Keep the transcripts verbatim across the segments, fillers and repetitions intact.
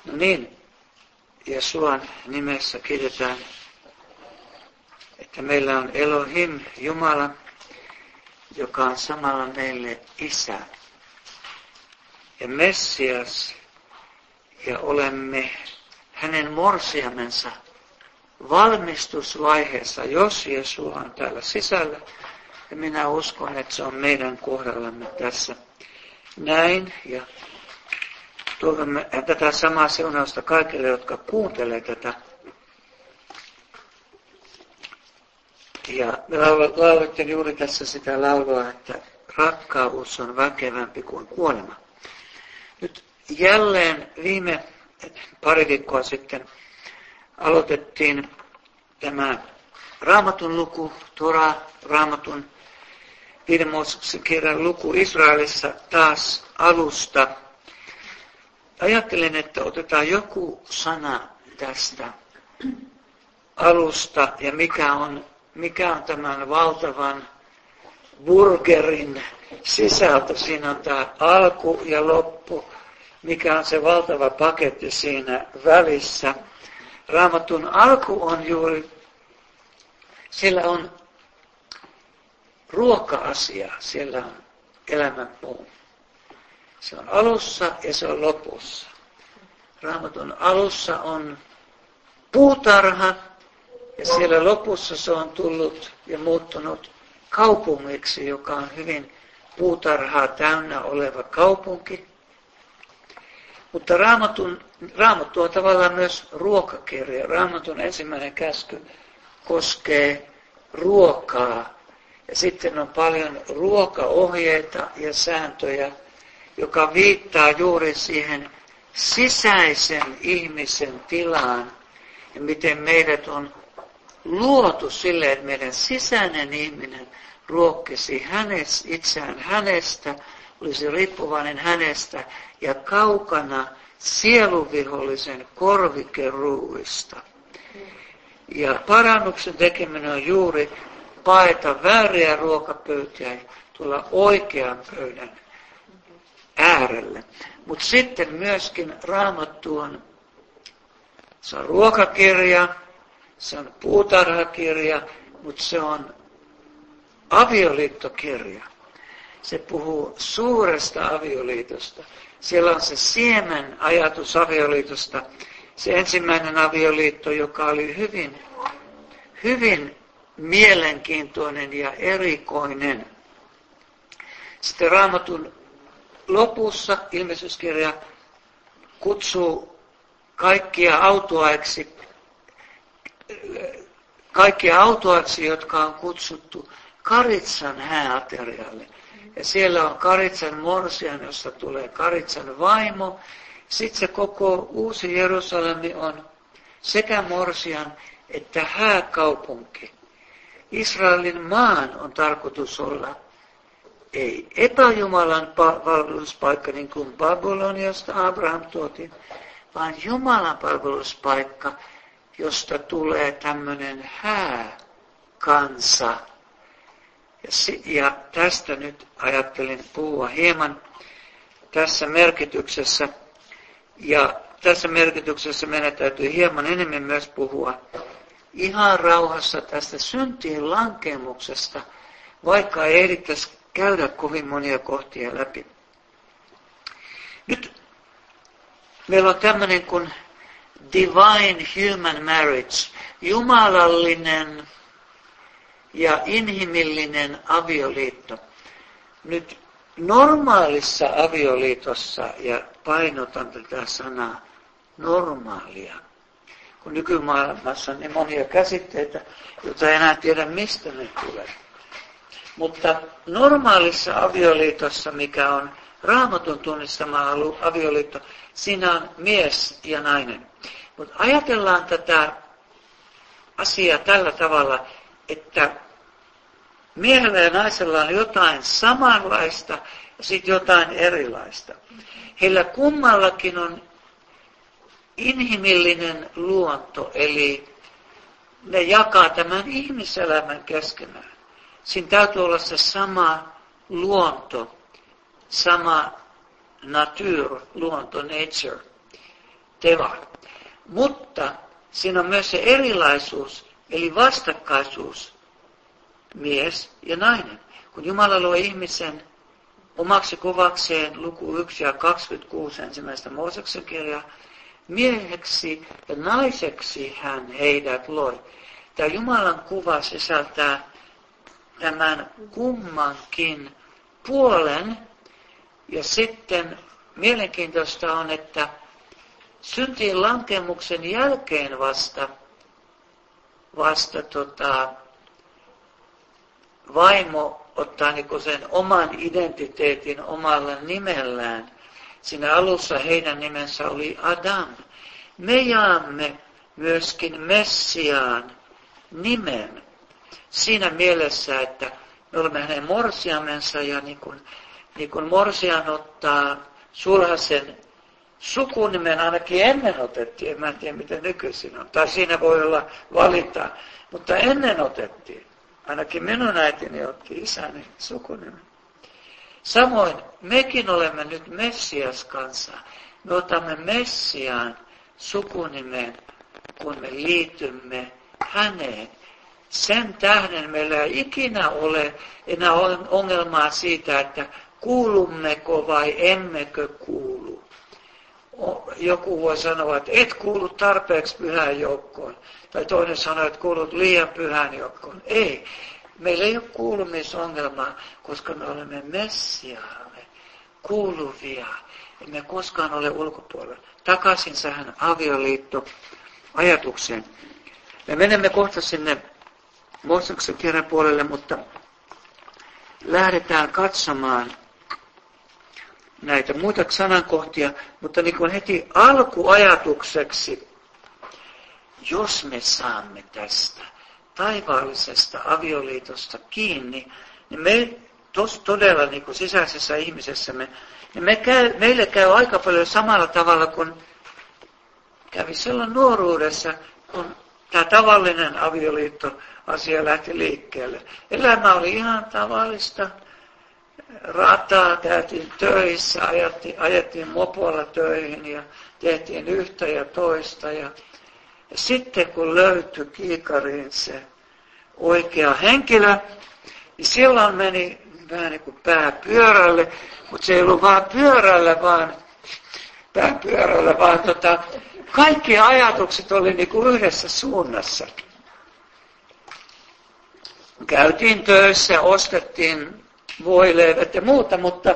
No niin, Jesuan nimessä kiitetään, että meillä on Elohim, Jumala, joka on samalla meille Isä ja Messias, ja olemme hänen morsiamensa valmistusvaiheessa, jos Jeesus on täällä sisällä. Ja minä uskon, että se on meidän kohdallamme tässä näin. Ja toivomme tätä samaa siunausta kaikille, jotka kuuntelee tätä. Ja me laulettiin juuri tässä sitä laulua, että rakkaus on väkevämpi kuin kuolema. Nyt jälleen viime pari viikkoa sitten aloitettiin tämä Raamatun luku, Tora, Raamatun viiden Mooseksen kirjan luku Israelissa taas alusta. Ajattelin, että otetaan joku sana tästä alusta ja mikä on, mikä on tämän valtavan burgerin sisältö. Siinä on tämä alku ja loppu, mikä on se valtava paketti siinä välissä. Raamatun alku on juuri, siellä on ruoka-asia, siellä on elämän puu. Se on alussa ja se on lopussa. Raamatun alussa on puutarha ja siellä lopussa se on tullut ja muuttunut kaupungiksi, joka on hyvin puutarhaa täynnä oleva kaupunki. Mutta Raamatun, Raamattu on tavallaan myös ruokakirja. Raamatun ensimmäinen käsky koskee ruokaa. Ja sitten on paljon ruokaohjeita ja sääntöjä, joka viittaa juuri siihen sisäisen ihmisen tilaan. Ja miten meidät on luotu sille, että meidän sisäinen ihminen ruokkisi hänes, itseään hänestä, olisi riippuvainen hänestä ja kaukana sieluvihollisen korvikeruuista. Ja parannuksen tekeminen on juuri paeta vääriä ruokapöytiä ja tulla oikean pöydän äärelle. Mutta sitten myöskin Raamattu on, se on ruokakirja, se on puutarhakirja, mutta se on avioliittokirja. Se puhuu suuresta avioliitosta. Siellä on se siemen ajatus avioliitosta. Se ensimmäinen avioliitto, joka oli hyvin, hyvin mielenkiintoinen ja erikoinen. Sitten Raamatun lopussa ilmestyskirja kutsuu kaikkia autoaiksi, kaikkia autoaiksi, jotka on kutsuttu Karitsan hääaterialle. Ja siellä on Karitsan morsian, josta tulee Karitsan vaimo. Sitten se koko uusi Jerusalemi on sekä morsian että hääkaupunki. Israelin maan on tarkoitus olla ei epäjumalan palveluspaikka, niin kuin Babyloniasta Abraham tuotiin, vaan Jumalan palveluspaikka, josta tulee tämmöinen hääkansa. Ja tästä nyt ajattelin puhua hieman tässä merkityksessä. Ja tässä merkityksessä meidän täytyy hieman enemmän myös puhua ihan rauhassa tästä syntien lankemuksesta, vaikka ei ehdittäisi käydä kovin monia kohtia läpi. Nyt meillä on tämmöinen kuin divine human marriage, jumalallinen ja inhimillinen avioliitto. Nyt normaalissa avioliitossa, ja painotan tätä sanaa, normaalia, kun nykymaailmassa on niin monia käsitteitä, joita ei enää tiedä mistä ne tulee. Mutta normaalissa avioliitossa, mikä on Raamatun tunnistama avioliitto, siinä on mies ja nainen. Mutta ajatellaan tätä asiaa tällä tavalla, että miehellä ja naisella on jotain samanlaista ja sitten jotain erilaista. Heillä kummallakin on inhimillinen luonto, eli ne jakaa tämän ihmiselämän keskenään. Siinä täytyy olla se sama luonto, sama nature, luonto, nature. teva. Mutta siinä on myös se erilaisuus, eli vastakkaisuus, mies ja nainen. Kun Jumala loi ihmisen omaksi kuvakseen, luku yksi ja kaksikymmentäkuusi ensimmäistä Mooseksen kirjaa, mieheksi ja naiseksi hän heidät loi. Tämä Jumalan kuva sisältää tämän kummankin puolen. Ja sitten mielenkiintoista on, että syntiin lankemuksen jälkeen vasta, vasta tota, vaimo ottaa niinku sen oman identiteetin omalla nimellään. Siinä alussa heidän nimensä oli Adam. Me jaamme myöskin Messiaan nimen. Siinä mielessä, että me olemme hänen morsiamensa ja niin kuin, niin kuin morsian ottaa sulhasen sukunimen, ainakin ennen otettiin, en mä tiedä miten nykyisin on, tai siinä voi olla valinta, mutta ennen otettiin. Ainakin minun äitini otti isäni sukunimen. Samoin mekin olemme nyt Messias kanssa. Me otamme Messiaan sukunimen, kun me liitymme häneen. Sen tähden meillä ei ikinä ole enää ongelmaa siitä, että kuulummeko vai emmekö kuulu. Joku voi sanoa, että et kuulu tarpeeksi pyhään joukkoon. Tai toinen sanoo, että kuulut liian pyhään joukkoon. Ei. Meillä ei ole kuulumisongelmaa, koska me olemme Messiaalle kuuluvia. Emme koskaan ole ulkopuolella. Takaisin tähän avioliittoajatukseen. Me menemme kohta sinne Mooseksen kirjan puolelle, mutta lähdetään katsomaan näitä muita sanankohtia, mutta niin kuin heti alkuajatukseksi, jos me saamme tästä taivaallisesta avioliitosta kiinni, niin me tos, todella niin kuin sisäisessä ihmisessämme, niin me käy, meille käy aika paljon samalla tavalla kuin kävi silloin nuoruudessa, kun tämä tavallinen avioliittoasia lähti liikkeelle. Elämä oli ihan tavallista. Rataa käytiin töissä, ajettiin, ajettiin mopolla töihin ja tehtiin yhtä ja toista. Ja, ja sitten kun löytyi kiikariin se oikea henkilö, niin silloin meni vähän niin kuin pää pyörälle, mutta se ei ollut vaan pyörällä, vaan pää pyörällä, vaan tota, kaikki ajatukset oli niin kuin yhdessä suunnassa. Käytiin töissä, ostettiin voileivät ja muuta, mutta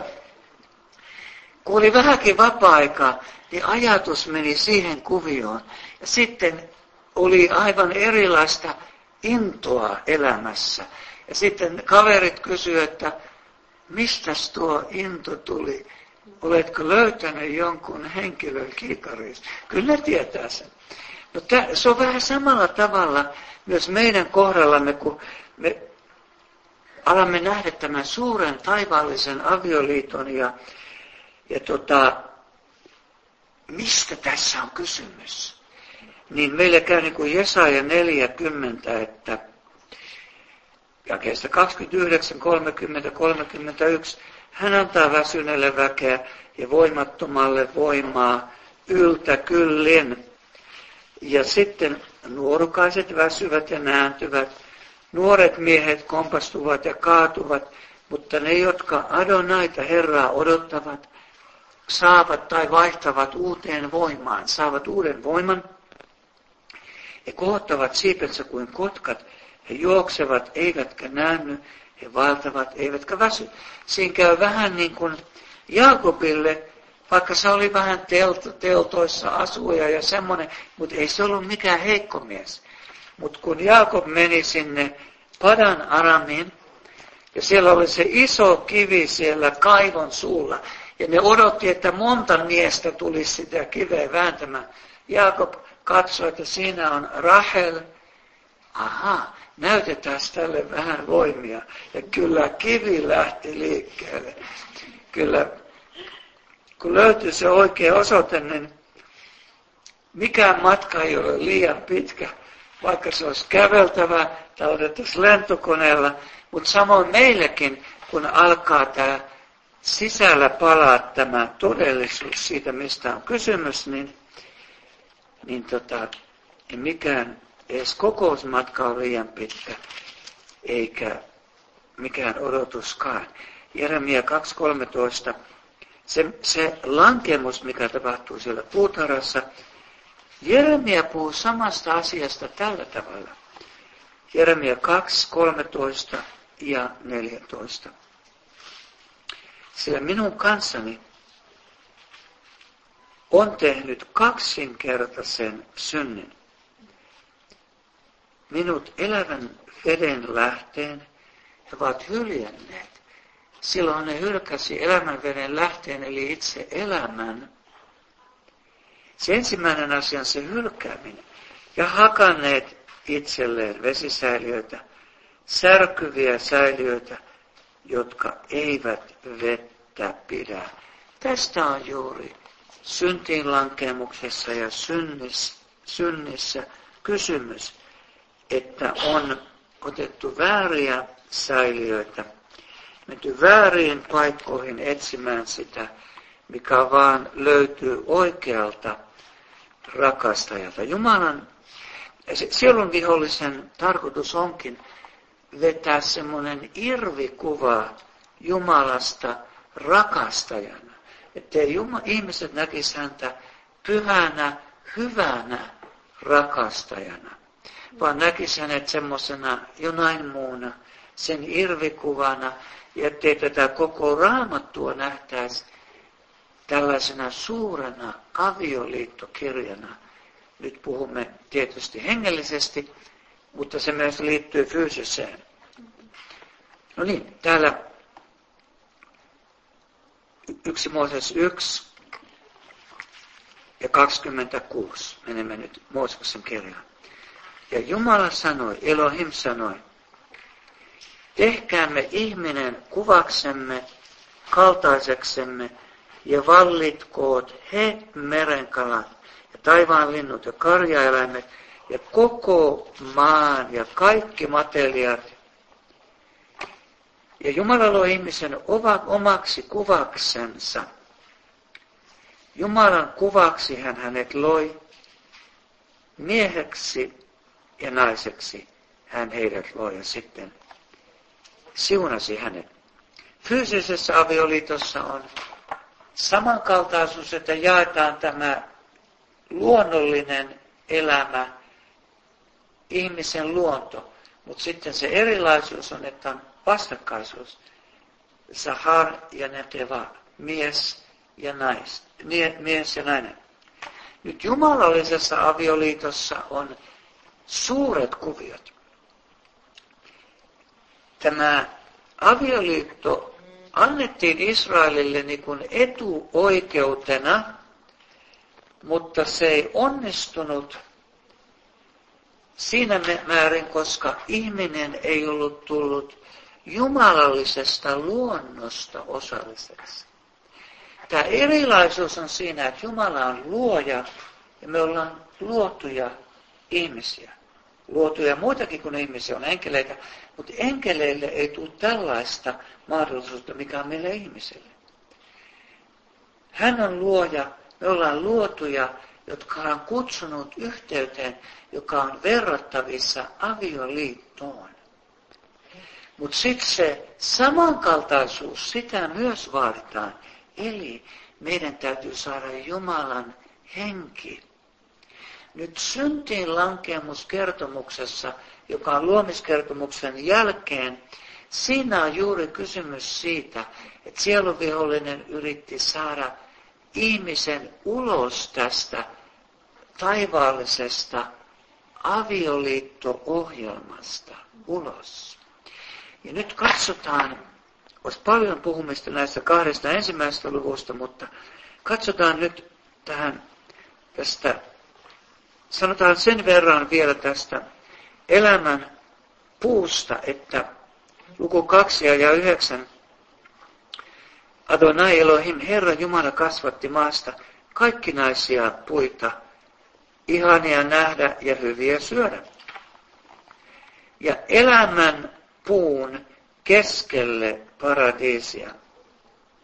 kun oli vähänkin vapaa-aikaa, niin ajatus meni siihen kuvioon. Ja sitten oli aivan erilaista intoa elämässä. Ja sitten kaverit kysyivät, että mistäs tuo into tuli? Oletko löytänyt jonkun henkilön kiikarista? Kyllä ne tietää sen. No, tää, se on vähän samalla tavalla myös meidän kohdallamme, kun me alamme nähdä tämän suuren taivaallisen avioliiton ja, ja tota, mistä tässä on kysymys? Niin meille käy niin kuin Jesaja neljäkymmentä, että jakeesta kaksikymmentäyhdeksän, kolmekymmentä, kolmekymmentäyksi, hän antaa väsyneelle väkeä ja voimattomalle voimaa yltä kyllin. Ja sitten nuorukaiset väsyvät ja nääntyvät, nuoret miehet kompastuvat ja kaatuvat, mutta ne, jotka Adonaita Herraa odottavat, saavat tai vaihtavat uuteen voimaan, saavat uuden voiman. He kohottavat siipensä kuin kotkat, he juoksevat eivätkä näänny, he vaeltavat eivätkä väsy. Siinä käy vähän niin kuin Jaakobille, vaikka se oli vähän telto, teltoissa asuja ja semmoinen, mutta ei se ollut mikään heikko mies. Mutta kun Jaakob meni sinne Padan Aramiin, ja siellä oli se iso kivi siellä kaivon suulla, ja ne odotti, että monta miestä tulisi sitä kiveä vääntämään. Jaakob katsoi, että siinä on Rahel. Aha, näytetään tälle vähän voimia. Ja kyllä kivi lähti liikkeelle. Kyllä, kun löytyi se oikea osoite, niin mikään matka ei ole liian pitkä, vaikka se olisi käveltävä tai otettaisiin lentokoneella. Mutta samoin meillekin, kun alkaa tämä sisällä palaa tämä todellisuus siitä, mistä on kysymys, niin niin tota, ei mikään edes kokousmatka ole liian pitkä, eikä mikään odotuskaan. Jeremia kaksi kolmetoista, se, se lankemus, mikä tapahtuu siellä puutarhassa, Jeremia puhuu samasta asiasta tällä tavalla. Jeremia kaksi kolmetoista ja neljätoista. Sillä minun kanssani on tehnyt kaksinkertaisen synnin. Minut elävän veden lähteen he ovat hyljänneet. Silloin ne hylkäsi elämän veden lähteen, eli itse elämän. Se ensimmäinen asia on se hylkääminen. Ja hakanneet itselleen vesisäiliöitä, särkyviä säiliöitä, jotka eivät vettä pidä. Tästä on juuri syntiin lankemuksessa ja synnissä, synnissä kysymys, että on otettu vääriä säiliöitä, menty vääriin paikkoihin etsimään sitä, mikä vaan löytyy oikealta rakastajalta. Jumalan, sielun vihollisen tarkoitus onkin vetää semmoinen irvikuva Jumalasta rakastajana, ettei Jumala, ihmiset näkisi häntä pyhänä, hyvänä rakastajana, vaan näkisi hänet semmoisena jonain muuna, sen irvikuvana, ja ettei tätä koko Raamattua nähtäisi tällaisena suurena avioliittokirjana. Nyt puhumme tietysti hengellisesti, mutta se myös liittyy fyysiseen. No niin, täällä yksi Mooses yksi ja kaksikymmentäkuusi. Menemme nyt Mooseksen kirjaan. Ja Jumala sanoi, Elohim sanoi, tehkäämme ihminen kuvaksemme, kaltaiseksemme, ja vallitkoot he merenkalat, ja taivaan linnut ja karjaeläimet, ja koko maan ja kaikki matelijat. Ja Jumala loi ihmisen omaksi kuvaksensa. Jumalan kuvaksi hän hänet loi, mieheksi ja naiseksi hän heidät loi ja sitten siunasi hänet. Fyysisessä avioliitossa on samankaltaisuus, että jaetaan tämä luonnollinen elämä, ihmisen luonto, mutta sitten se erilaisuus on, että on vastakkaisuus. Zahar ja Nekeva, mies ja nais, mies ja nainen. Nyt jumalallisessa avioliitossa on suuret kuviot. Tämä avioliitto annettiin Israelille niin kuin etuoikeutena, mutta se ei onnistunut siinä määrin, koska ihminen ei ollut tullut jumalallisesta luonnosta osalliseksi. Tämä erilaisuus on siinä, että Jumala on luoja ja me ollaan luotuja ihmisiä. Luotuja muitakin kuin ihmisiä on enkeleitä, mutta enkeleille ei tule tällaista mahdollisuutta, mikä on meille ihmisille. Hän on luoja, me ollaan luotuja, jotka on kutsunut yhteyteen, joka on verrattavissa avioliittoon. Mutta sitten se samankaltaisuus, sitä myös vaaditaan. Eli meidän täytyy saada Jumalan henki. Nyt syntiin lankemuskertomuksessa, joka on luomiskertomuksen jälkeen, siinä on juuri kysymys siitä, että sieluvihollinen yritti saada ihmisen ulos tästä taivaallisesta avioliitto-ohjelmasta ulos. Ja nyt katsotaan, olisi paljon puhumista näistä kahdesta ensimmäisestä luvusta, mutta katsotaan nyt tähän tästä, sanotaan sen verran vielä tästä elämän puusta, että luku kaksi ja yhdeksän. Adonai Elohim, Herra Jumala kasvatti maasta kaikkinaisia puita, ihania nähdä ja hyviä syödä. Ja elämän puun keskelle paradiisia.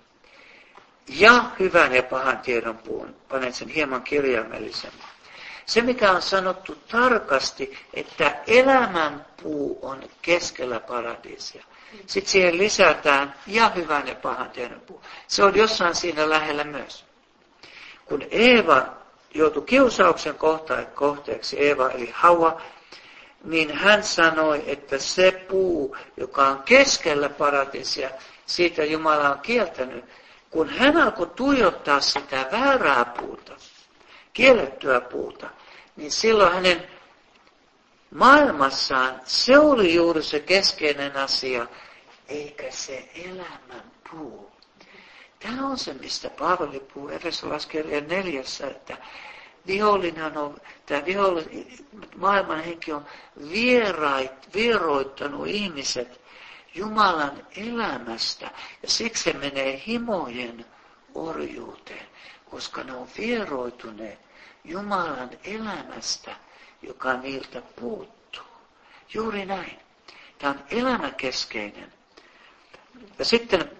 Ja hyvän ja pahan tiedon puun, panen sen hieman kirjaimellisemmin. Se, mikä on sanottu tarkasti, että elämän puu on keskellä paratiisia. Sitten siihen lisätään ja hyvän ja pahan tiedon puu. Se on jossain siinä lähellä myös. Kun Eeva joutui kiusauksen kohteeksi, Eeva eli Haua, niin hän sanoi, että se puu, joka on keskellä paratiisia, siitä Jumala on kieltänyt. Kun hän alkoi tuijottaa sitä väärää puuta, kiellettyä puuta, niin silloin hänen maailmassaan se oli juuri se keskeinen asia, eikä se elämän puu. Tämä on se, mistä Paavali puhuu Efesolaiskirjan neljässä, että vihollinen on, tämä vihollinen, maailman henki on vierait, vieroittanut ihmiset Jumalan elämästä, ja siksi se menee himojen orjuuteen, koska ne on vieroituneet Jumalan elämästä, joka niiltä puuttuu. Juuri näin. Tämä on elämäkeskeinen. Ja sitten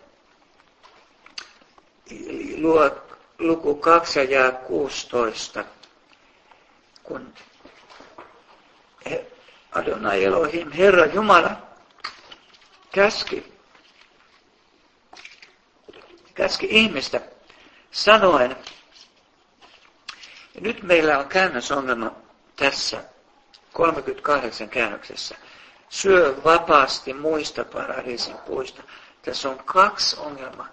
luo luku kaksi ja jää kuusitoista, kun Adonai Elohim, Herra Jumala, käski, käski ihmistä sanoen, ja nyt meillä on käännösongelma tässä kolmekymmentäkahdeksan käännöksessä. Syö vapaasti muista paradiisin puista. Tässä on kaksi ongelmaa.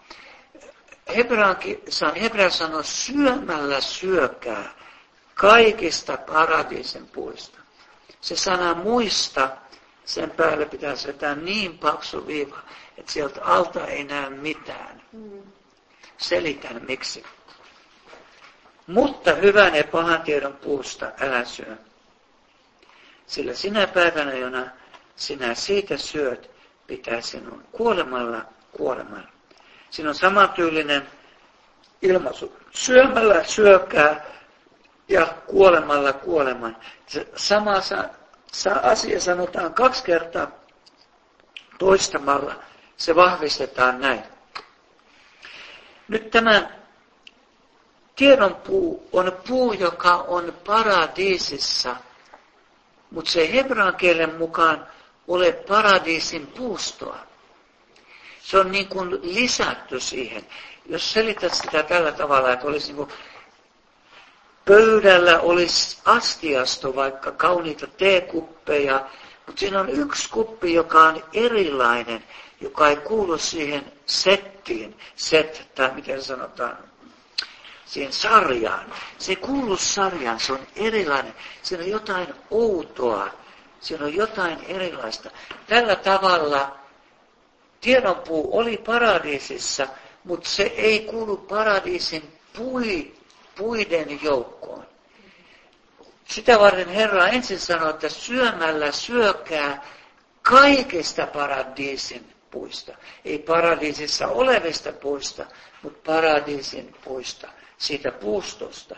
Hebrea sanoo syömällä syökää kaikista paradiisin puista. Se sana muista, sen päälle pitäisi vetää niin paksu viiva, että sieltä alta ei näe mitään. Selitän miksi. Mutta hyvän ja pahan tiedon puusta älä syö. Sillä sinä päivänä, jona sinä siitä syöt, pitää sinun kuolemalla kuoleman. Siinä on samantyylinen ilmaisu. Syömällä syökää ja kuolemalla kuoleman. Se sama asia sanotaan kaksi kertaa toistamalla. Se vahvistetaan näin. Nyt tämä tiedon puu on puu, joka on paradiisissa, mutta se hebrean kielen mukaan ole paradiisin puustoa. Se on niin kuin lisätty siihen. Jos selität sitä tällä tavalla, että olisi niin kuin pöydällä olisi astiasto, vaikka kauniita teekuppeja, mutta siinä on yksi kuppi, joka on erilainen, joka ei kuulu siihen settiin, set, tai miten sanotaan, siihen sarjaan. Se ei kuulu sarjaan, se on erilainen. Siinä on jotain outoa, siinä on jotain erilaista. Tällä tavalla tiedonpuu oli paradiisissa, mutta se ei kuulu paradiisin pui, puiden joukkoon. Sitä varten Herra ensin sanoi, että syömällä syökää kaikista paradiisin puista. Ei paradiisissa olevista puista, mutta paradiisin puista, siitä puustosta.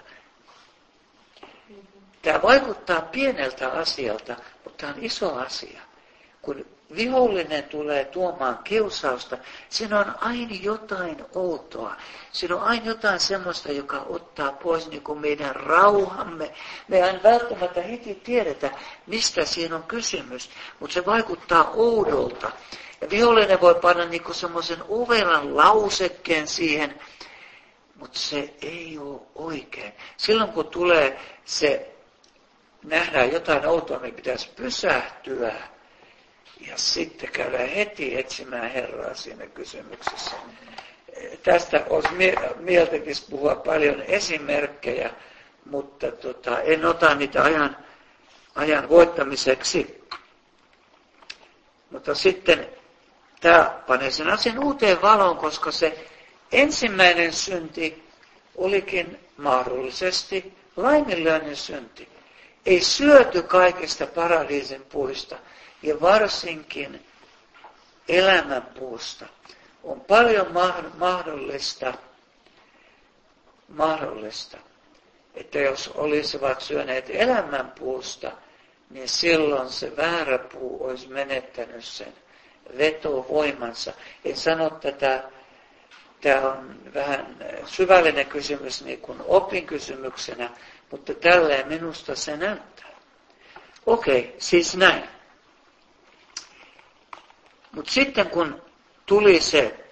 Tämä vaikuttaa pieneltä asialta, mutta tämä on iso asia. Kun vihollinen tulee tuomaan kiusausta, siinä on aina jotain outoa. Siinä on aina jotain semmoista, joka ottaa pois niin kuin meidän rauhamme. Me ei välttämättä heti tiedetä, mistä siinä on kysymys, mutta se vaikuttaa oudolta. Ja vihollinen voi panna niin kuin semmoisen ovelan lausekkeen siihen, mutta se ei ole oikein. Silloin kun tulee se, nähdään jotain outoa, niin pitäisi pysähtyä. Ja sitten käydään heti etsimään Herraa siinä kysymyksessä. Tästä olisi mieltäkin puhua paljon esimerkkejä, mutta tota, en ota niitä ajan, ajan voittamiseksi. Mutta sitten tämä panee sen asian uuteen valoon, koska se ensimmäinen synti olikin mahdollisesti laiminlyönnin synti. Ei syöty kaikista paradiisin puista. Ja varsinkin elämänpuusta on paljon mahdollista, mahdollista, että jos olisivat syöneet elämänpuusta, niin silloin se väärä puu olisi menettänyt sen vetovoimansa. En sano tätä, tämä on vähän syvällinen kysymys niin kuin opin kysymyksenä, Mutta tälleen minusta se näyttää. Okei, siis näin. Mutta sitten kun tuli se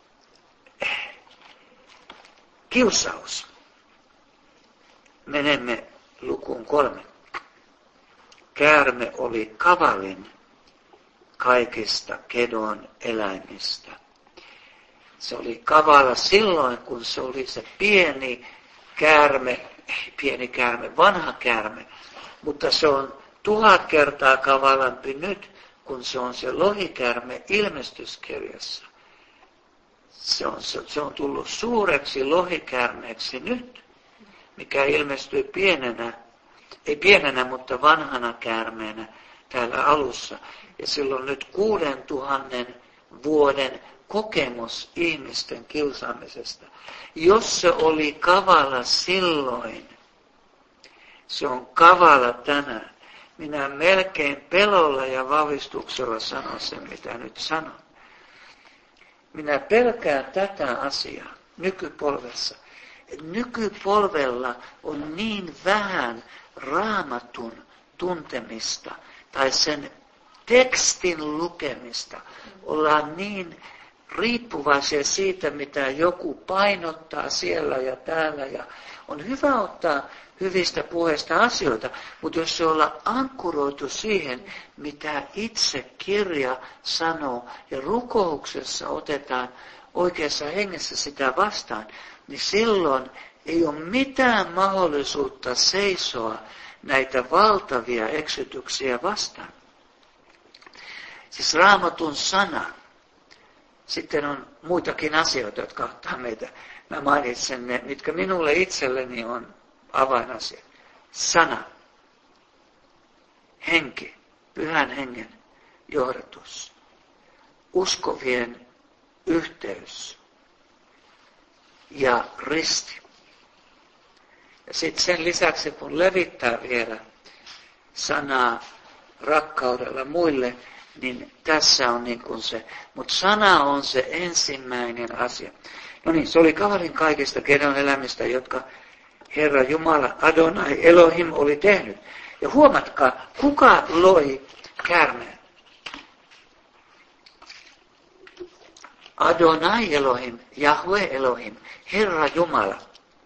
kiusaus, menemme lukuun kolme. Käärme oli kavalin kaikista kedon eläimistä. Se oli kavala silloin, kun se oli se pieni käärme, pieni käärme, vanha käärme, mutta se on tuhat kertaa kavalampi nyt, kun se on se lohikäärme ilmestyskirjassa. Se on, se, se on tullut suureksi lohikäärmeeksi nyt, mikä ilmestyy pienenä, ei pienenä, mutta vanhana käärmeenä täällä alussa. Ja silloin nyt kuuden tuhannen vuoden kokemus ihmisten kiusaamisesta. Jos se oli kavala silloin, se on kavala tänään. Minä melkein pelolla ja vavistuksella sanon sen, mitä nyt sanon. Minä pelkään tätä asiaa nykypolvessa. Nykypolvella on niin vähän Raamatun tuntemista tai sen tekstin lukemista. Ollaan niin riippuvaisia siitä, mitä joku painottaa siellä ja täällä. Ja on hyvä ottaa hyvistä puheista asioita, mutta jos se ollaan ankkuroitu siihen, mitä itse kirja sanoo, ja rukouksessa otetaan oikeassa hengessä sitä vastaan, niin silloin ei ole mitään mahdollisuutta seisoa näitä valtavia eksytyksiä vastaan. Siis Raamatun sana. Sitten on muitakin asioita, jotka ottaa meitä. Mä mainitsen ne, mitkä minulle itselleni on avainasia. Sana. Henki. Pyhän hengen johdatus. Uskovien yhteys. Ja risti. Ja sitten sen lisäksi, kun levittää vielä sanaa rakkaudella muille, niin tässä on niin kuin se. Mutta sana on se ensimmäinen asia. No niin, se oli kavalin kaikista kedon elämistä, jotka Herra Jumala Adonai Elohim oli tehnyt. Ja huomatkaa, kuka loi käärmeen? Adonai Elohim, Jahwe Elohim, Herra Jumala.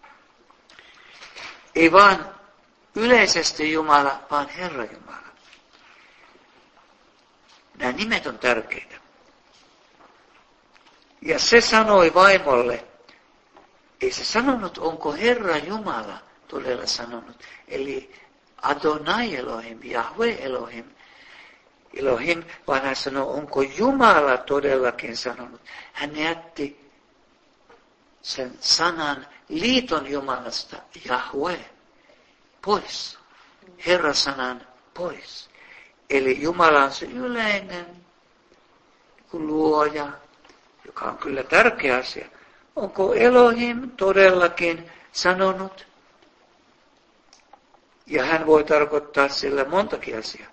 Ei vaan yleisesti Jumala, vaan Herra Jumala. Nämä nimet on tärkeitä. Ja se sanoi vaimolle, ei se sanonut, onko Herra Jumala todella sanonut. Eli Adonai Elohim, Jahwe Elohim, Elohim, vaan hän sanoi, onko Jumala todellakin sanonut. Hän jätti sen sanan liiton Jumalasta, Jahwe, pois. Herra-sanan pois. Eli Jumala on se yleinen luoja, joka on kyllä tärkeä asia. Onko Elohim todellakin sanonut? Ja hän voi tarkoittaa sillä montakin asiaa.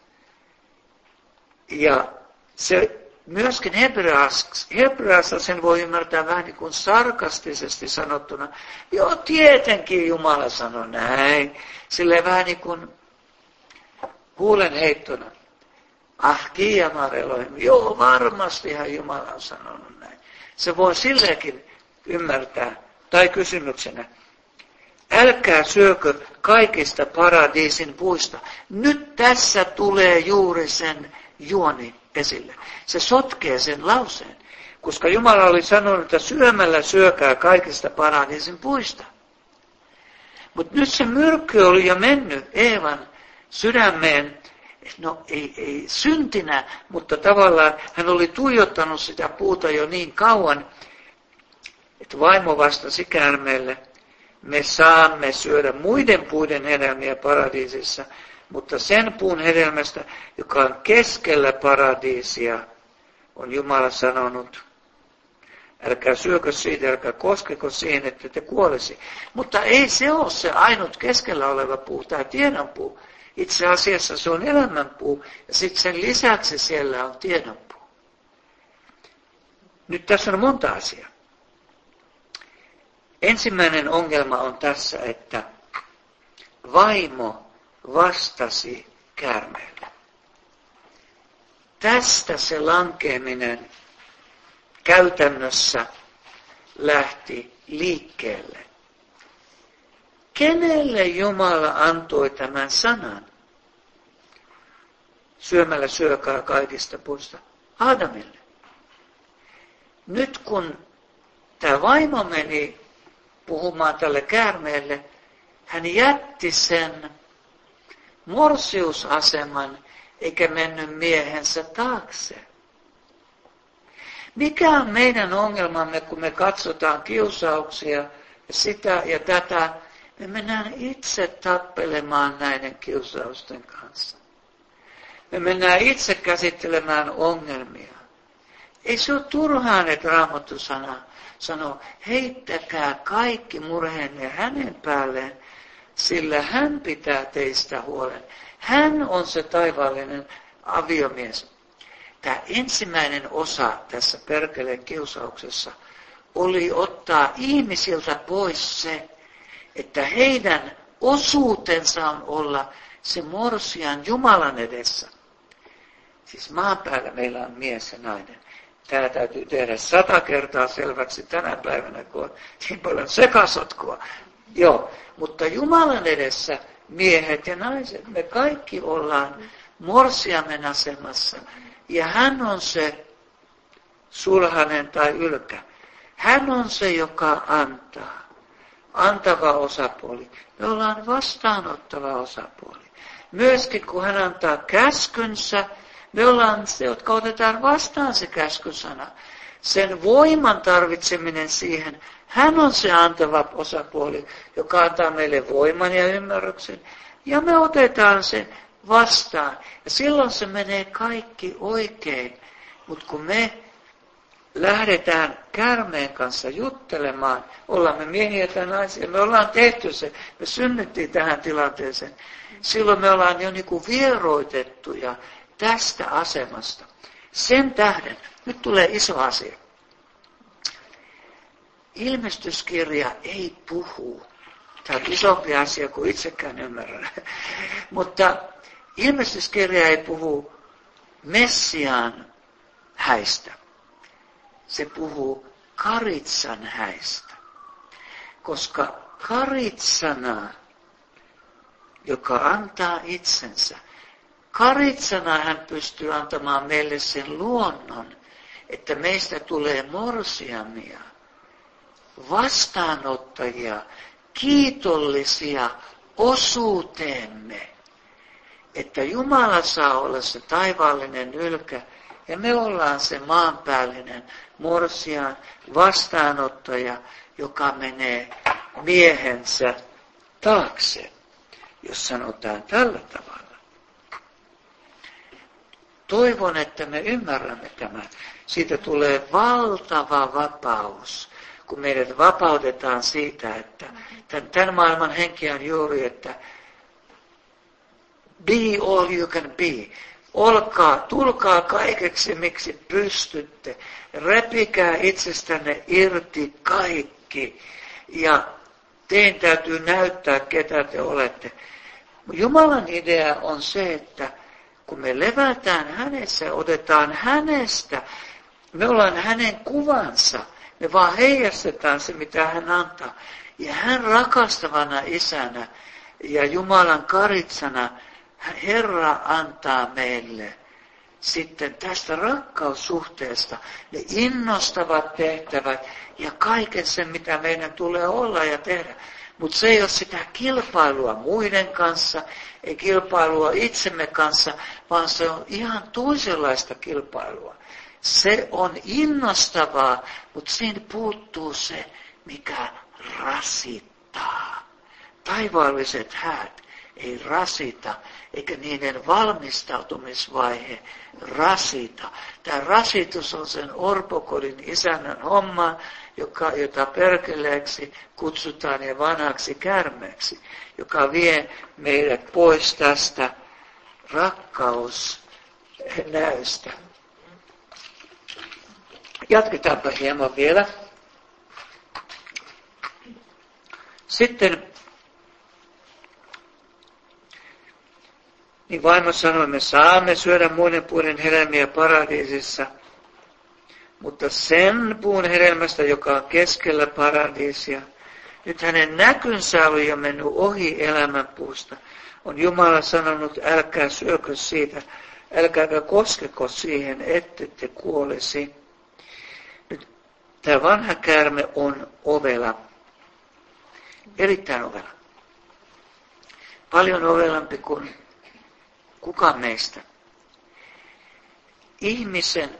Ja se myöskin hebreassa sen voi ymmärtää vähän niin kuin sarkastisesti sanottuna. Joo, tietenkin Jumala sanoi näin. Silleen vähän niin kuin huulenheittona. Ah, kiiamar Elohim. Joo, varmastihan Jumala on sanonut näin. Se voi silleenkin ymmärtää. Tai kysymyksenä. Älkää syökö kaikista paradiisin puista. Nyt tässä tulee juuri sen juoni esille. Se sotkee sen lauseen. Koska Jumala oli sanonut, että syömällä syökää kaikista paradiisin puista. Mutta nyt se myrkky oli jo mennyt Eevan sydämeen. No ei, ei syntinä, mutta tavallaan hän oli tuijottanut sitä puuta jo niin kauan, että vaimo vastasi käärmeelle. Me saamme syödä muiden puiden hedelmiä paradiisissa, mutta sen puun hedelmästä, joka on keskellä paradiisia, on Jumala sanonut, älkää syökö siitä, älkää koskeko siihen, että te kuolisi. Mutta ei se ole se ainut keskellä oleva puu, tämä tiedonpuu. Itse asiassa se on elämänpuu, ja sitten sen lisäksi siellä on tiedonpuu. Nyt tässä on monta asiaa. Ensimmäinen ongelma on tässä, että vaimo vastasi käärmeelle. Tästä se lankeeminen käytännössä lähti liikkeelle. Kenelle Jumala antoi tämän sanan? Syömällä syökää kaikista puista. Aadamille. Nyt kun tämä vaimo meni puhumaan tälle käärmeelle, hän jätti sen morsiusaseman eikä mennyt miehensä taakse. Mikä on meidän ongelmamme, kun me katsotaan kiusauksia ja sitä ja tätä? Me mennään itse tappelemaan näiden kiusausten kanssa. Me mennään itse käsittelemään ongelmia. Ei se ole turhaan, että Raamattu sana sanoo, heittäkää kaikki murheenne hänen päälleen, sillä hän pitää teistä huolen. Hän on se taivaallinen aviomies. Tämä ensimmäinen osa tässä perkeleen kiusauksessa oli ottaa ihmisiltä pois se, että heidän osuutensa on olla se morsian Jumalan edessä. Siis maan päällä meillä on mies ja nainen. Tämä täytyy tehdä sata kertaa selväksi tänä päivänä, kun on niin paljon sekasotkua. Joo, mutta Jumalan edessä miehet ja naiset, me kaikki ollaan morsiamen asemassa. Ja hän on se sulhanen tai ylkä. Hän on se, joka antaa. Antava osapuoli. Me ollaan vastaanottava osapuoli. Myöskin kun hän antaa käskynsä, me ollaan se, jotka otetaan vastaan se käskysana. Sen voiman tarvitseminen siihen, hän on se antava osapuoli, joka antaa meille voiman ja ymmärryksen. Ja me otetaan sen vastaan. Ja silloin se menee kaikki oikein. Mutta kun me lähdetään käärmeen kanssa juttelemaan, ollaan me miehiä tai naisia, me ollaan tehty se, me synnyttiin tähän tilanteeseen. Silloin me ollaan jo niin kuin vieroitettuja tästä asemasta. Sen tähden, nyt tulee iso asia. Ilmestyskirja ei puhu. Tämä on isompi asia kuin itsekään ymmärrän. Mutta ilmestyskirja ei puhu Messiaan häistä. Se puhuu karitsan häistä. Koska karitsana, joka antaa itsensä, karitsana hän pystyy antamaan meille sen luonnon, että meistä tulee morsiamia, vastaanottajia, kiitollisia osuuteemme, että Jumala saa olla se taivaallinen ylkä ja me ollaan se maanpäällinen morsian vastaanottaja, joka menee miehensä taakse, jos sanotaan tällä tavalla. Toivon, että me ymmärrämme tämän. Siitä tulee valtava vapaus, kun meidät vapautetaan siitä, että tämän maailman henki on juuri, että be all you can be. Olkaa, tulkaa kaikeksi, miksi pystytte. Repikää itsestänne irti kaikki. Ja teidän täytyy näyttää, ketä te olette. Jumalan idea on se, että kun me levätään hänessä, otetaan hänestä, me ollaan hänen kuvansa. Me vaan heijastetaan se, mitä hän antaa. Ja hän rakastavana isänä ja Jumalan karitsana, Herra antaa meille sitten tästä rakkaussuhteesta ne innostavat tehtävät ja kaiken sen, mitä meidän tulee olla ja tehdä. Mutta se ei ole sitä kilpailua muiden kanssa, ei kilpailua itsemme kanssa, vaan se on ihan toisenlaista kilpailua. Se on innostavaa, mutta siinä puuttuu se, mikä rasittaa. Taivaalliset häät ei rasita, eikä niiden valmistautumisvaihe rasita. Tämä rasitus on sen orpokodin isännän homma, joka, jota perkeleeksi kutsutaan ja vanhaksi käärmeeksi, joka vie meidät pois tästä rakkausnäystä. Jatketaanpa hieman vielä. Sitten Niin vaimo sanoi, me saamme syödä muiden puiden hedelmiä paratiisissa, mutta sen puun hedelmästä, joka on keskellä paratiisia, nyt hänen näkynsä oli jo mennyt ohi elämänpuusta. On Jumala sanonut, älkää syökö siitä, älkääkä koskeko siihen, ettette kuolisi. Nyt tämä vanha käärme on ovela. Erittäin ovela. Paljon ovelampi kuin kukaan meistä. Ihmisen,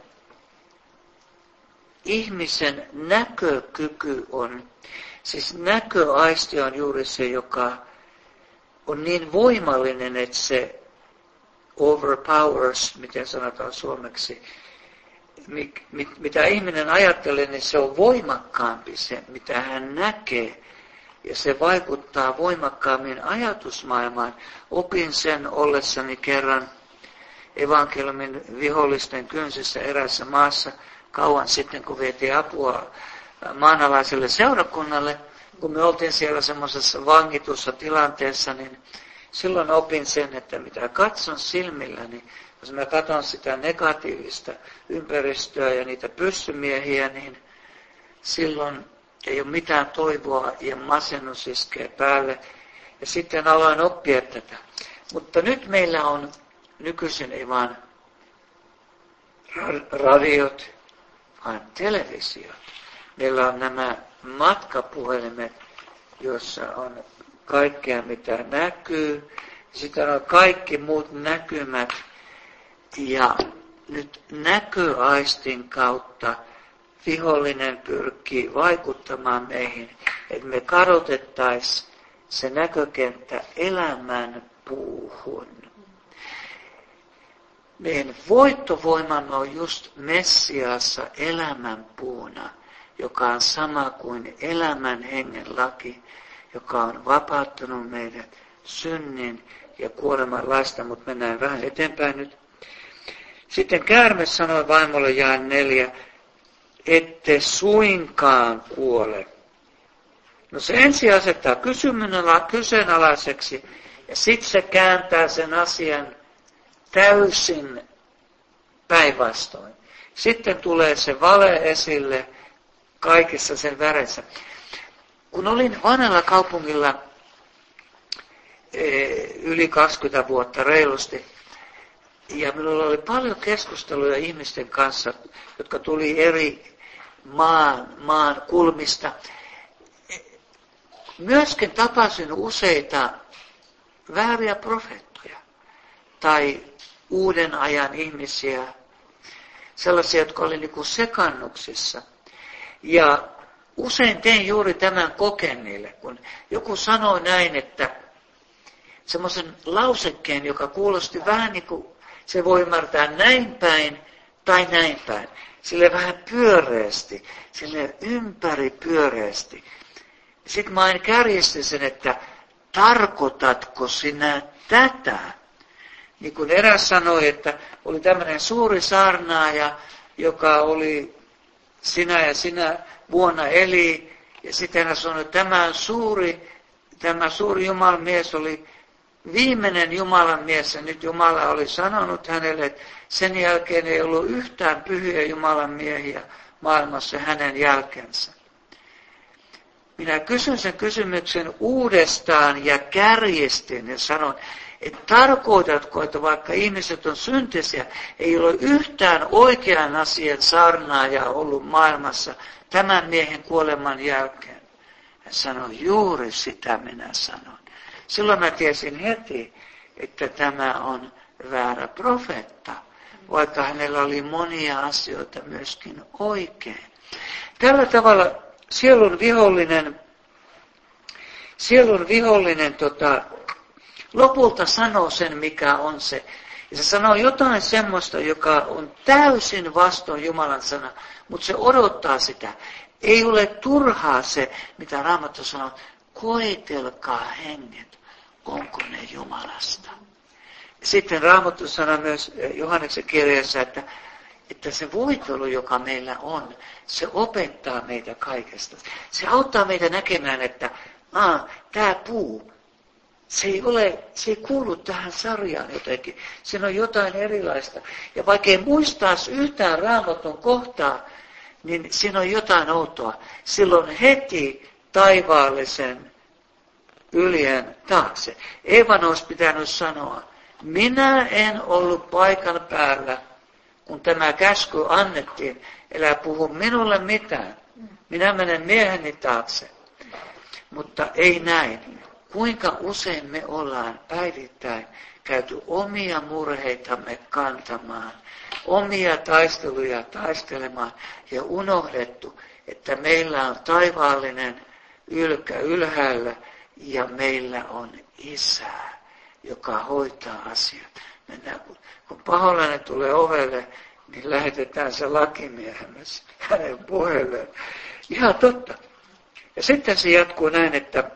ihmisen näkökyky on, siis näköaisti on juuri se, joka on niin voimallinen, että se overpowers, miten sanotaan suomeksi, mitä ihminen ajattelee, niin se on voimakkaampi se, mitä hän näkee. Ja se vaikuttaa voimakkaammin ajatusmaailmaan. Opin sen ollessani kerran evankeliumin vihollisten kynsissä erässä maassa kauan sitten, kun vietiin apua maanalaiselle seurakunnalle. Kun me oltiin siellä semmoisessa vangitussa tilanteessa, niin silloin opin sen, että mitä katson silmilläni, jos mä katson sitä negatiivista ympäristöä ja niitä pyssymiehiä, niin silloin ei ole mitään toivoa ja masennus iskee päälle. Ja sitten aloin oppia tätä. Mutta nyt meillä on nykyisin ei vaan radiot, vaan televisiot. Meillä on nämä matkapuhelimet, joissa on kaikkea mitä näkyy. Sitten on kaikki muut näkymät. Ja nyt näköaistin kautta vihollinen pyrkii vaikuttamaan meihin, että me kadotettaisiin se näkökenttä elämän puuhun. Meidän voittovoimamme on just Messiassa elämän puuna, joka on sama kuin elämän hengen laki, joka on vapauttanut meidät synnin ja kuoleman laista, mutta mennään vähän eteenpäin nyt. Sitten käärme sanoi vaimolle jae neljä, ette suinkaan kuole. No se ensin asettaa kyseenalaiseksi ja sitten se kääntää sen asian täysin päinvastoin. Sitten tulee se vale esille kaikissa sen väressä. Kun olin vanhalla kaupungilla yli kaksikymmentä vuotta reilusti, ja minulla oli paljon keskusteluja ihmisten kanssa, jotka tuli eri maan, maan kulmista. Myöskin tapasin useita vääriä profeettoja tai uuden ajan ihmisiä, sellaisia, jotka oli niin kuin sekannuksissa. Ja usein tein juuri tämän kokeen niille, kun joku sanoi näin, että semmoisen lausekkeen, joka kuulosti vähän niin kuin se voi ymmärtää näin päin tai näin päin. Sille vähän pyöreästi, sille ympäri pyöreästi. Sitten mä aina kärjistin sen, että tarkoitatko sinä tätä? Niin kuin eräs sanoi, että oli tämmöinen suuri saarnaaja, joka oli sinä ja sinä vuonna eli. Ja sitten hän sanoi, että tämä suuri, tämä suuri Jumalan mies oli viimeinen Jumalan mies, ja nyt Jumala oli sanonut hänelle, että sen jälkeen ei ollut yhtään pyhiä Jumalan miehiä maailmassa hänen jälkensä. Minä kysyn sen kysymyksen uudestaan ja kärjistin ja sanon, että tarkoitatko, että vaikka ihmiset on syntisiä, ei ole yhtään oikean asian saarnaajaa ollut maailmassa tämän miehen kuoleman jälkeen. Hän sanoi, juuri sitä minä sanon. Silloin mä tiesin heti, että tämä on väärä profeetta, vaikka hänellä oli monia asioita myöskin oikein. Tällä tavalla sielun vihollinen, sielun vihollinen tota, lopulta sanoo sen, mikä on se. Ja se sanoo jotain semmoista, joka on täysin vastoin Jumalan sana, mutta se odottaa sitä. Ei ole turhaa se, mitä Raamattu sanoo, koetelkaa henget, onko ne Jumalasta. Sitten Raamattu sanoo myös Johanneksen kirjassa, että, että se voitelu, joka meillä on, se opettaa meitä kaikesta. Se auttaa meitä näkemään, että tämä puu, Se ei ole, se ei kuulu tähän sarjaan jotenkin. Siinä on jotain erilaista. Ja vaikka ei muistaisi yhtään Raamatun kohtaa, niin siinä on jotain outoa. Silloin heti taivaallisen yljen taakse. Eevan olisi pitänyt sanoa, minä en ollut paikan päällä, kun tämä käsky annettiin. Älä puhu minulle mitään. Minä menen mieheni taakse. Mutta ei näin. Kuinka usein me ollaan päivittäin käyty omia murheitamme kantamaan, omia taisteluja taistelemaan ja unohdettu, että meillä on taivaallinen ylkä ylhäällä ja meillä on Isä, joka hoitaa asiat. Mennään, kun paholainen tulee ovelle, niin lähetetään se lakimiehemme hänen puheelleen. Ihan totta. Ja sitten se jatkuu näin, että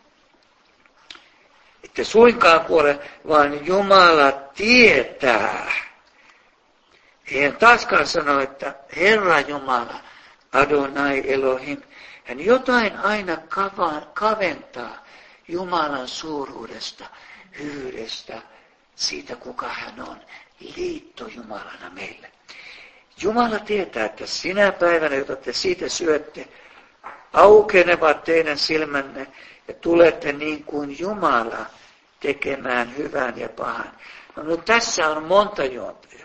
että suinkaan kuole, vaan Jumala tietää. Hän taaskaan sano, että Herra Jumala, Adonai Elohim, hän jotain aina kaventaa Jumalan suuruudesta, hyvyydestä, siitä kuka hän on, liitto Jumalana meille. Jumala tietää, että sinä päivänä, jota te siitä syötte, aukenevat teidän silmänne ja tulette niin kuin Jumala tekemään hyvän ja pahan. No nyt tässä on monta juontaa.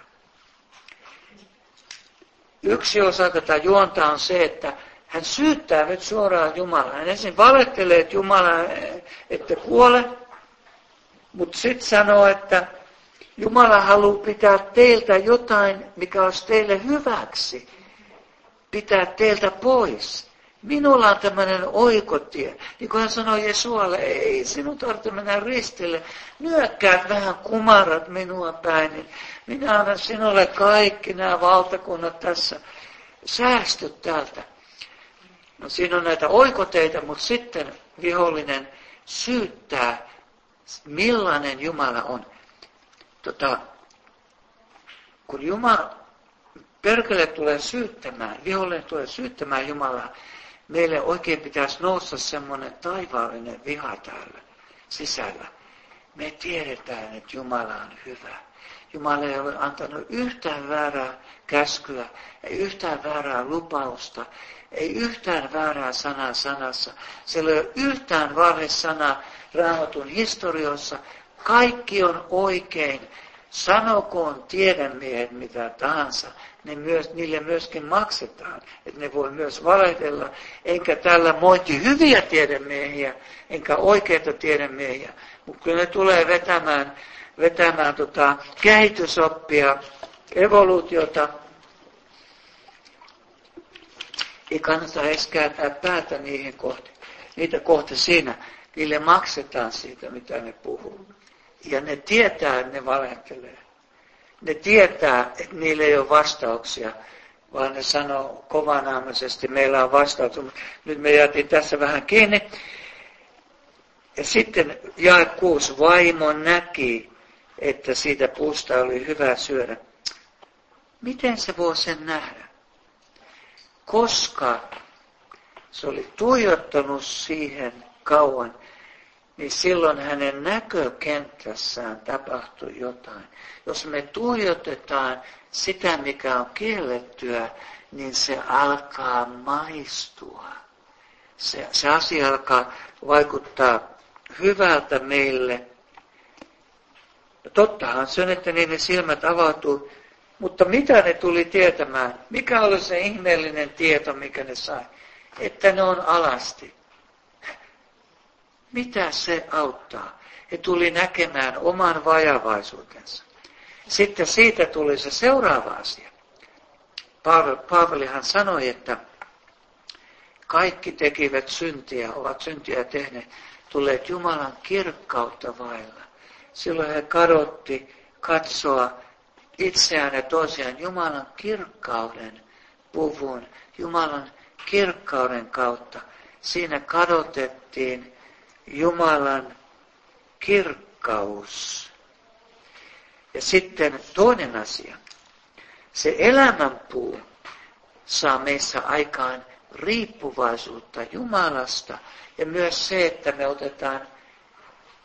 Yksi osa tätä juonta on se, että hän syyttää nyt suoraan Jumalaa. Hän ensin valettelee, että Jumala ette kuole, mutta sitten sanoo, että Jumala haluaa pitää teiltä jotain, mikä olisi teille hyväksi. Pitää teiltä pois. Minulla on tämmöinen oikotie. Niin kuin hän sanoi Jesualle, ei sinun tarvitse mennä ristille. Nyökkäät vähän kumarat minua päin, niin minä annan sinulle kaikki nämä valtakunnat tässä. Säästy täältä. No siinä on näitä oikoteita, mutta sitten vihollinen syyttää, millainen Jumala on. Tota, kun Jumala, perkele tulee syyttämään, vihollinen tulee syyttämään Jumalaa, meille oikein pitäisi nousta semmoinen taivaallinen viha täällä sisällä. Me tiedetään, että Jumala on hyvä. Jumala ei ole antanut yhtään väärää käskyä, ei yhtään väärää lupausta, ei yhtään väärää sanaa sanassa. Siellä ei ole yhtään valhesanaa Raamatun historioissa. Kaikki on oikein. Sanokoon tiedemiehet mitä tahansa, ne myös, niille myöskin maksetaan, että ne voi myös valehdella. Enkä tällä moiti hyviä tiedemiehiä, enkä oikeita tiedemiehiä, mutta kun ne tulee vetämään, vetämään tota kehitysoppia, evoluutiota, ei kannata edes kääntää päätä niihin kohti, niitä kohti siinä. Niille maksetaan siitä, mitä ne puhuu. Ja ne tietää, että ne valehtelee. Ne tietää, että niillä ei ole vastauksia, vaan ne sanoo kovanaamaisesti, meillä on vastauksia. Nyt me jäätiin tässä vähän kiinni. Ja sitten jae kuusi, vaimo näki, että siitä puusta oli hyvä syödä. Miten se voi sen nähdä? Koska se oli tuijottanut siihen kauan, niin silloin hänen näkökentässään tapahtui jotain. Jos me tuijotetaan sitä, mikä on kiellettyä, niin se alkaa maistua. Se, se asia alkaa vaikuttaa hyvältä meille. Ja tottahan se on, että niiden silmät avautuu. Mutta mitä ne tuli tietämään? Mikä oli se ihmeellinen tieto, mikä ne sai? Että ne on alasti. Mitä se auttaa? He tuli näkemään oman vajavaisuutensa. Sitten siitä tuli se seuraava asia. Paavalihan sanoi, että kaikki tekivät syntiä, ovat syntiä tehneet, tulleet Jumalan kirkkautta vailla. Silloin he kadotti katsoa itseään ja toisiaan Jumalan kirkkauden puvun, Jumalan kirkkauden kautta. Siinä kadotettiin Jumalan kirkkaus. Ja sitten toinen asia. Se elämänpuu saa meissä aikaan riippuvaisuutta Jumalasta. Ja myös se, että me otetaan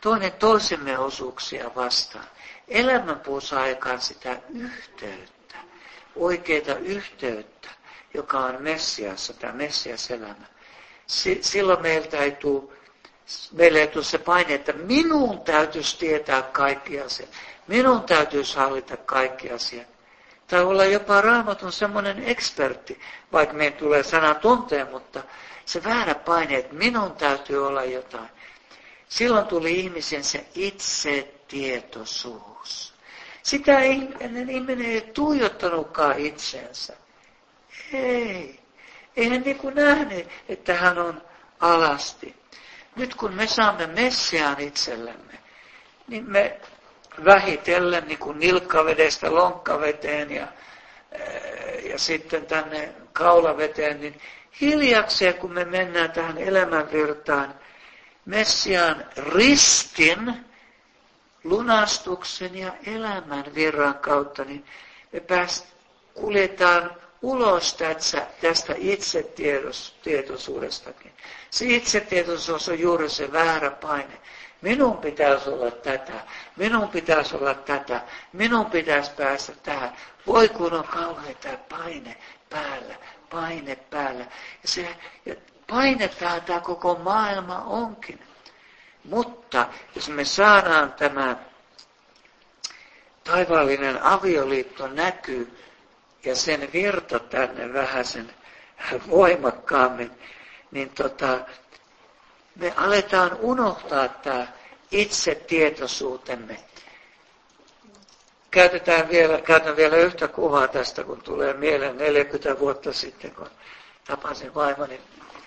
toinen toisemme osuuksia vastaan. Elämänpuu saa aikaan sitä yhteyttä, oikeaa yhteyttä, joka on Messiassa, tämä Messias-elämä. Silloin meiltä ei tule, meille ei tule se paine, että minun täytyisi tietää kaikki asiat. Minun täytyisi hallita kaikki asiat. Tai olla jopa Raamatun semmoinen ekspertti, vaikka meidän tulee sana tunteen, mutta se väärä paine, että minun täytyy olla jotain. Silloin tuli ihmisen se itsetietoisuus. Sitä ei, ennen ihminen ei tuijottanutkaan itsensä. Ei. Eihän niin kuin nähnyt, että hän on alasti. Nyt kun me saamme Messiaan itsellemme, niin me vähitellen niin kuin nilkkavedestä lonkkaveteen ja, ja sitten tänne kaulaveteen, niin hiljakseen kun me mennään tähän elämänvirtaan, Messiaan ristin, lunastuksen ja elämän virran kautta, niin me pääst, kuljetaan ulos tästä, tästä itsetietoisuudestakin. Se itsetietoisuus on juuri se väärä paine. Minun pitäisi olla tätä, minun pitäisi olla tätä, minun pitäisi päästä tähän. Voi kun on kauhean tämä paine päällä, paine päällä. Ja se ja painetaan tämä koko maailma onkin. Mutta jos me saadaan tämä taivaallinen avioliitto näkyy ja sen virta tänne vähän sen voimakkaammin, niin tota, me aletaan unohtaa tämä itsetietoisuutemme. Käytetään vielä, käytän vielä yhtä kuvaa tästä, kun tulee mieleen neljäkymmentä vuotta sitten, kun tapasin vaimoni.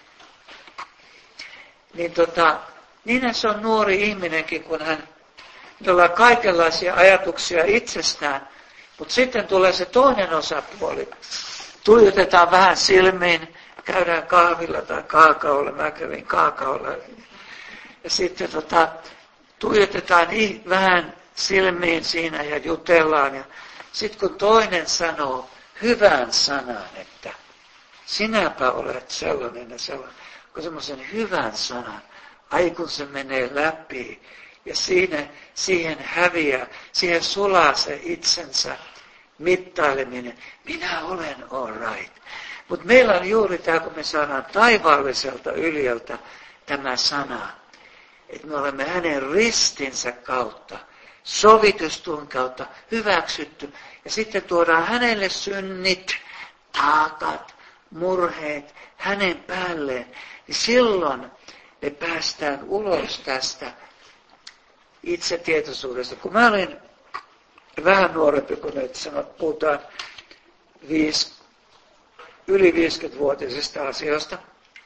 Niin tota, niinhän se on nuori ihminenkin, kun hän tulee kaikenlaisia ajatuksia itsestään, mutta sitten tulee se toinen osapuoli. Tuijotetaan vähän silmiin, käydään kahvilla tai kaakaolla, mä kävin kaakaolla. Ja sitten tota, tuijotetaan vähän silmiin siinä ja jutellaan. Ja sitten kun toinen sanoo hyvän sanan, että sinäpä olet sellainen ja sellainen, kun semmoisen hyvän sanan, ai kun se menee läpi ja siinä, siihen häviää, siihen sulaa se itsensä mittaileminen. Minä olen all right. Mutta meillä on juuri tämä, kun me saadaan taivaalliselta yljeltä tämä sana, että me olemme hänen ristinsä kautta, sovitustun kautta hyväksytty. Ja sitten tuodaan hänelle synnit, taakat, murheet hänen päälleen. Ja silloin me päästään ulos tästä itsetietoisuudesta. Kun mä olin vähän nuorempi, kun nyt sanot, puhutaan viisi, yli viisikymmentävuotisista asioista,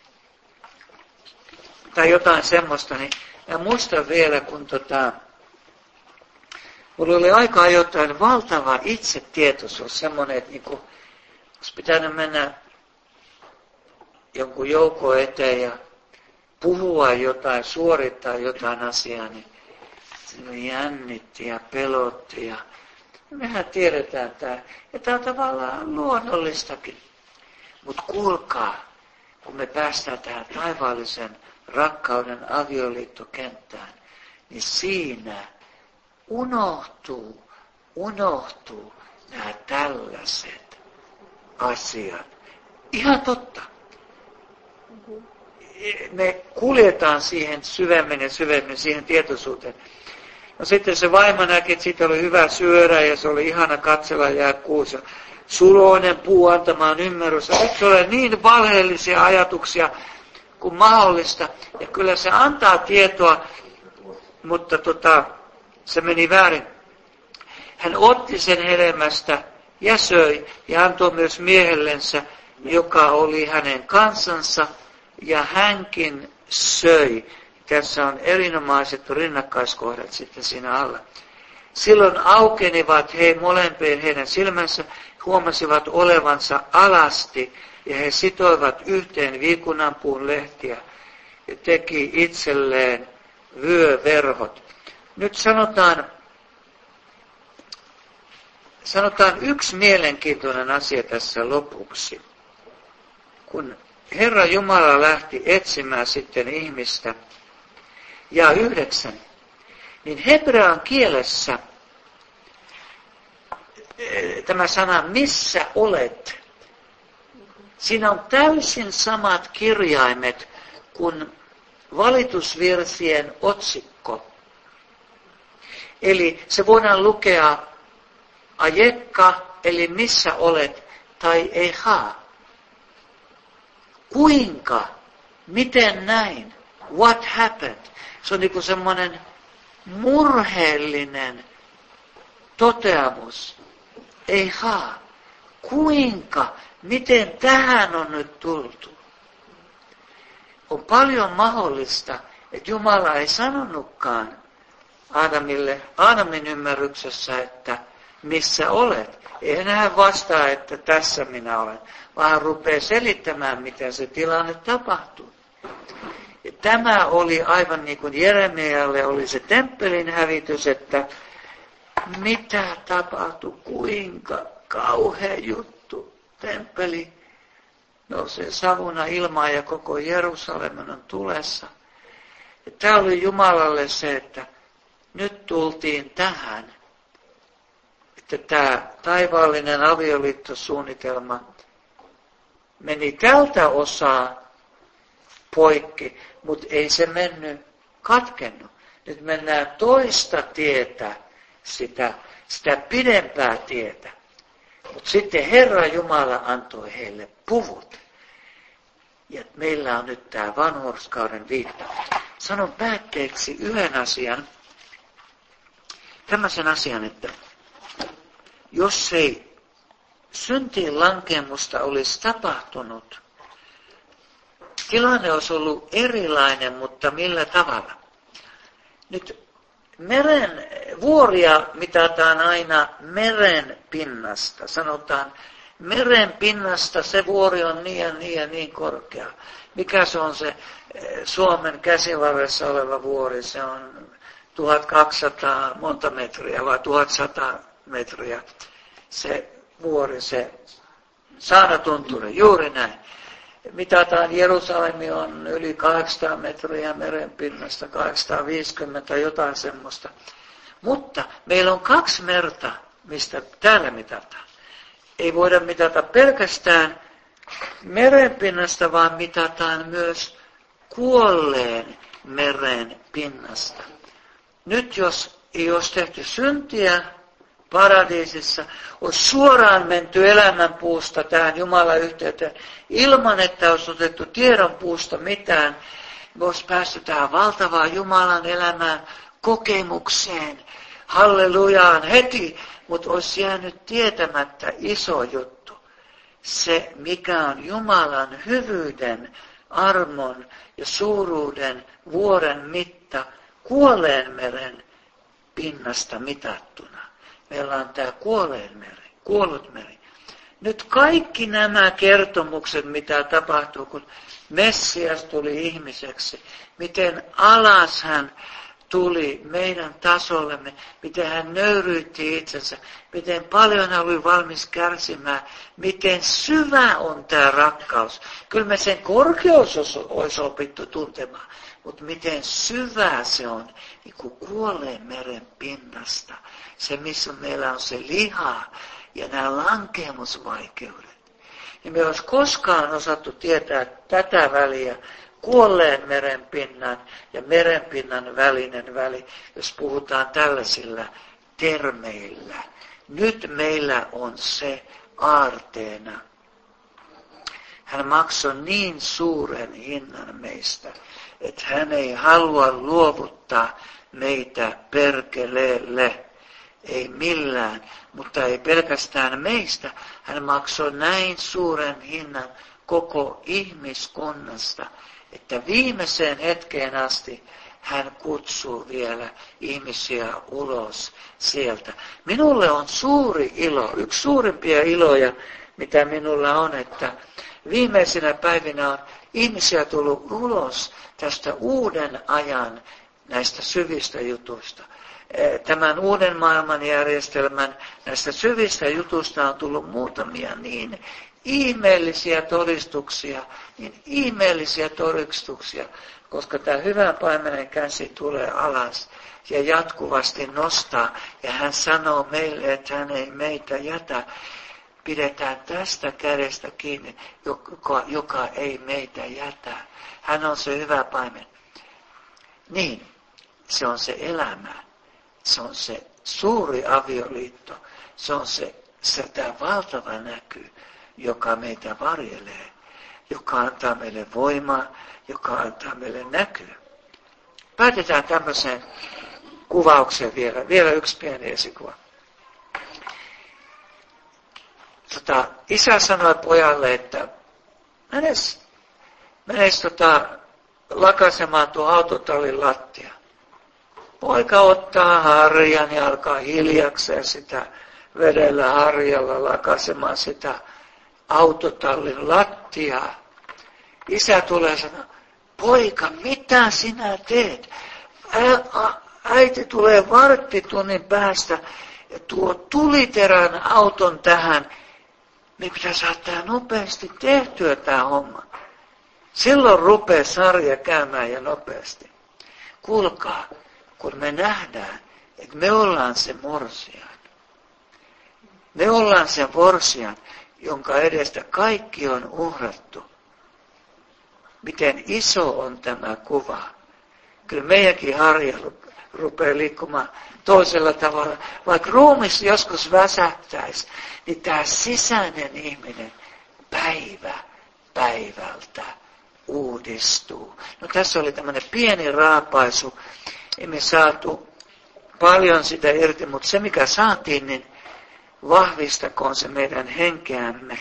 tai jotain semmoista, niin mä muistan vielä, kun tota, mulla oli aika ajoittain valtava itsetietoisuus, semmoinen, että niinku, olisi pitänyt mennä jonkun joukon eteen ja puhua jotain, suorittaa jotain asiaa, niin se jännitti ja pelotti. Ja mehän tiedetään tämä, ja tämä on tavallaan luonnollistakin. Mutta kuulkaa, kun me päästään tähän taivaallisen rakkauden avioliittokenttään, niin siinä unohtuu, unohtuu nämä tällaiset asiat. Ihan totta. Me kuljetaan siihen syvemmin ja syvemmin, siihen tietoisuuteen. No sitten se vaimo näki, että siitä oli hyvä syödä ja se oli ihana katsella jääkuussa. Suloinen puu antamaan ymmärrystä. Nyt se oli niin valheellisia ajatuksia kuin mahdollista. Ja kyllä se antaa tietoa, mutta tota, se meni väärin. Hän otti sen hedelmästä ja söi ja antoi myös miehellensä, joka oli hänen kansansa, ja hänkin söi. Tässä on erinomaiset rinnakkaiskohdat sitten siinä alla. Silloin aukenivat he molempien heidän silmänsä, huomasivat olevansa alasti, ja he sitoivat yhteen viikunanpuun lehtiä ja teki itselleen vyöverhot. Nyt sanotaan, sanotaan yksi mielenkiintoinen asia tässä lopuksi. Kun Herra Jumala lähti etsimään sitten ihmistä, ja yhdeksän, niin hebrean kielessä tämä sana missä olet, siinä on täysin samat kirjaimet kuin valitusvirsien otsikko. Eli se voidaan lukea ajekka, eli missä olet, tai eha. Kuinka? Miten näin? What happened? Se on niin kuin semmoinen murheellinen toteamus. Eha. Kuinka? Miten tähän on nyt tultu? On paljon mahdollista, että Jumala ei sanonutkaan Aadamille, Aadamin ymmärryksessä, että missä olet. Ei hän vastaa, että tässä minä olen, vaan hän rupeaa selittämään, miten se tilanne tapahtuu. Ja tämä oli aivan niin kuin Jeremialle oli se temppelin hävitys, että mitä tapahtui, kuinka kauhea juttu. Temppeli nousee savuna ilmaan ja koko Jerusalem on tulessa. Ja tämä oli Jumalalle se, että nyt tultiin tähän, että tämä taivaallinen avioliittosuunnitelma meni tältä osaa poikki, mutta ei se mennyt katkennut. Nyt mennään toista tietä, sitä, sitä pidempää tietä. Mutta sitten Herra Jumala antoi heille puvut. Ja meillä on nyt tämä vanhurskauden viittaus. Sanon päätteeksi yhden asian. Tämmöisen asian, että jos ei syntiin lankemusta olisi tapahtunut, tilanne olisi ollut erilainen, mutta millä tavalla? Nyt meren vuoria mitataan aina meren pinnasta. Sanotaan, meren pinnasta se vuori on niin ja niin ja niin korkea. Mikä se on se Suomen käsivarressa oleva vuori? Se on tuhatkaksisataa monta metriä vai tuhatsata metriä. Se vuori, se Saaratunturi, juuri näin. Mitataan, Jerusalemi on yli kahdeksansataa metriä merenpinnasta, kahdeksansataaviisikymmentä, jotain semmoista. Mutta meillä on kaksi merta, mistä täällä mitataan. Ei voida mitata pelkästään merenpinnasta, vaan mitataan myös kuolleen meren pinnasta. Nyt jos ei olisi tehty syntiä paradiisissa, olisi suoraan menty elämänpuusta tähän Jumalan yhteyteen, ilman että olisi otettu tiedonpuusta mitään, olisi päästy tähän valtavaan Jumalan elämään kokemukseen, hallelujaan heti, mutta olisi jäänyt tietämättä iso juttu. Se, mikä on Jumalan hyvyyden, armon ja suuruuden vuoren mitta kuolleen meren pinnasta mitattuna. Meillä on tämä kuolleen meri, kuollut meri. Nyt kaikki nämä kertomukset, mitä tapahtuu, kun Messias tuli ihmiseksi, miten alas hän tuli meidän tasollemme, miten hän nöyryytti itsensä, miten paljon hän oli valmis kärsimään, miten syvä on tämä rakkaus. Kyllä me sen korkeus olisi opittu tuntemaan, mutta miten syvää se on, niin kuin kuolleen meren pinnasta. Se, missä meillä on se liha ja nämä lankemusvaikeudet. Ja me olisi koskaan osattu tietää tätä väliä, kuolleen merenpinnan ja merenpinnan välinen väli, jos puhutaan tällaisilla termeillä. Nyt meillä on se aarteena. Hän maksoi niin suuren hinnan meistä, että hän ei halua luovuttaa meitä perkeleelle. Ei millään, mutta ei pelkästään meistä. Hän maksoi näin suuren hinnan koko ihmiskunnasta, että viimeiseen hetkeen asti hän kutsuu vielä ihmisiä ulos sieltä. Minulle on suuri ilo, yksi suurimpia iloja, mitä minulla on, että viimeisinä päivinä on ihmisiä tullut ulos tästä uuden ajan näistä syvistä jutuista. Tämän uuden maailmanjärjestelmän näistä syvistä jutuista on tullut muutamia niin ihmeellisiä todistuksia, niin ihmeellisiä todistuksia, koska tämä hyvän paimenen käsi tulee alas ja jatkuvasti nostaa, ja hän sanoo meille, että hän ei meitä jätä. Pidetään tästä kädestä kiinni, joka, joka ei meitä jätä. Hän on se hyvä paimen. Niin, se on se elämä. Se on se suuri avioliitto. Se on se, se tämä valtava näky, joka meitä varjelee, joka antaa meille voimaa, joka antaa meille näkyä. Päätetään tämmöiseen kuvaukseen vielä. Vielä yksi pieni esikuva. Tota, isä sanoi pojalle, että menes, menes tota, lakasemaan tuo autotallin lattia. Poika ottaa harjan ja alkaa hiljakseen sitä vedellä harjalla lakasemaan sitä autotallin lattiaa. Isä tulee sanoa, poika, mitä sinä teet? Ä, ä, äiti tulee varttitunnin päästä ja tuo tuliterän auton tähän. Me pitää saada nopeasti tehtyä tämä homma. Silloin rupeaa sarja käymään ja nopeasti. Kuulkaa, kun me nähdään, että me ollaan se morsian. Me ollaan se morsian, jonka edestä kaikki on uhrattu. Miten iso on tämä kuva. Kyllä meidänkin harja rupeaa liikkumaan toisella tavalla. Vaikka ruumis joskus väsähtäisi, niin tämä sisäinen ihminen päivä päivältä uudistuu. No tässä oli tämmöinen pieni raapaisu. Emme saatu paljon sitä irti, mutta se mikä saatiin, niin vahvistakoon se meidän henkeämme.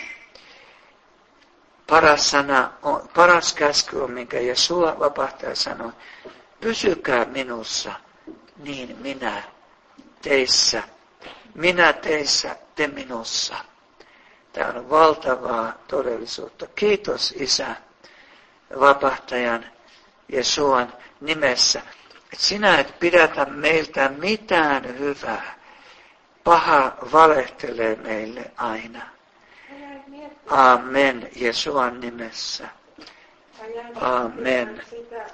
Paras sana on, paras käsky on, minkä Jesua vapahtaja sanoi, pysykää minussa, niin minä teissä. Minä teissä, te minussa. Tämä on valtavaa todellisuutta. Kiitos Isä, vapahtajan Jesuan nimessä. Että sinä et pidätä meiltä mitään hyvää. Paha valehtelee meille aina. Amen. Jesuan nimessä. Amen.